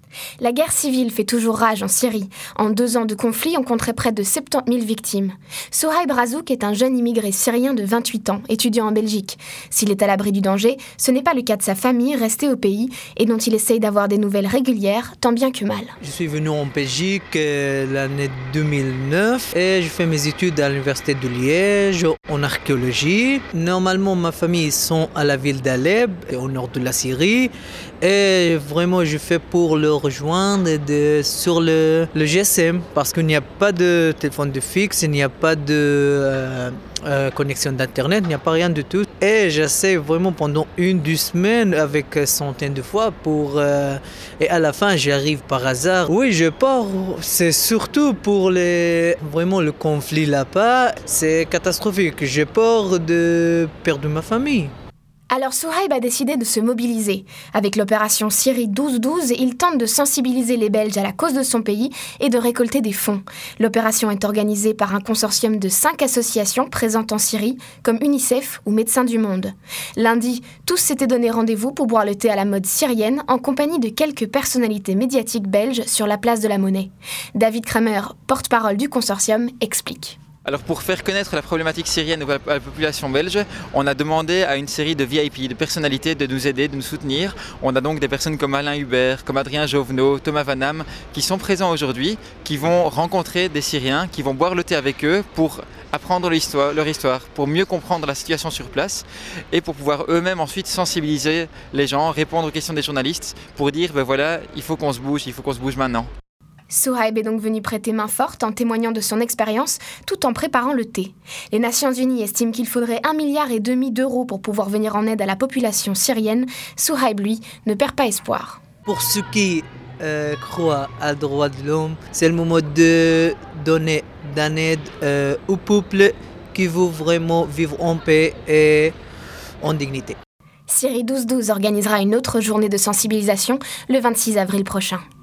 La guerre civile fait toujours rage en Syrie. En 2 ans de conflit, on compterait près de 70 000 victimes. Souhaib Razouk est un jeune immigré syrien de 28 ans, étudiant en Belgique. S'il est à l'abri du danger, ce n'est pas le cas de sa famille restée au pays et dont il essaye d'avoir des nouvelles régulières, tant bien que mal. Je suis venu en Belgique l'année 2009 et je fais mes études à l'université de Liège en archéologie. Normalement, ma famille sont à la ville d'Alep, au nord de la Syrie. Et vraiment, je fais pour le rejoindre sur le GSM parce qu'il n'y a pas de téléphone de fixe, il n'y a pas de connexion d'internet, il n'y a pas rien du tout. Et j'essaie vraiment pendant 1-2 semaines avec centaines de fois et à la fin j'arrive par hasard. Oui, je pars, c'est surtout pour vraiment le conflit là-bas, c'est catastrophique. J'ai peur de perdre ma famille. Alors Souhaib a décidé de se mobiliser. Avec l'opération Syrie 12-12, il tente de sensibiliser les Belges à la cause de son pays et de récolter des fonds. L'opération est organisée par un consortium de 5 associations présentes en Syrie, comme UNICEF ou Médecins du Monde. Lundi, tous s'étaient donné rendez-vous pour boire le thé à la mode syrienne en compagnie de quelques personnalités médiatiques belges sur la place de la Monnaie. David Kramer, porte-parole du consortium, explique. Alors pour faire connaître la problématique syrienne à la population belge, on a demandé à une série de VIP, de personnalités de nous aider, de nous soutenir. On a donc des personnes comme Alain Hubert, comme Adrien Jovenot, Thomas Vanham, qui sont présents aujourd'hui, qui vont rencontrer des Syriens, qui vont boire le thé avec eux pour apprendre leur histoire, pour mieux comprendre la situation sur place et pour pouvoir eux-mêmes ensuite sensibiliser les gens, répondre aux questions des journalistes pour dire voilà, il faut qu'on se bouge maintenant. Souhaib est donc venu prêter main forte en témoignant de son expérience tout en préparant le thé. Les Nations Unies estiment qu'il faudrait 1,5 milliard d'euros pour pouvoir venir en aide à la population syrienne. Souhaib, lui, ne perd pas espoir. Pour ceux qui croient à droit de l'homme, c'est le moment de donner d'une aide au peuple qui veut vraiment vivre en paix et en dignité. Syrie 12-12 organisera une autre journée de sensibilisation le 26 avril prochain.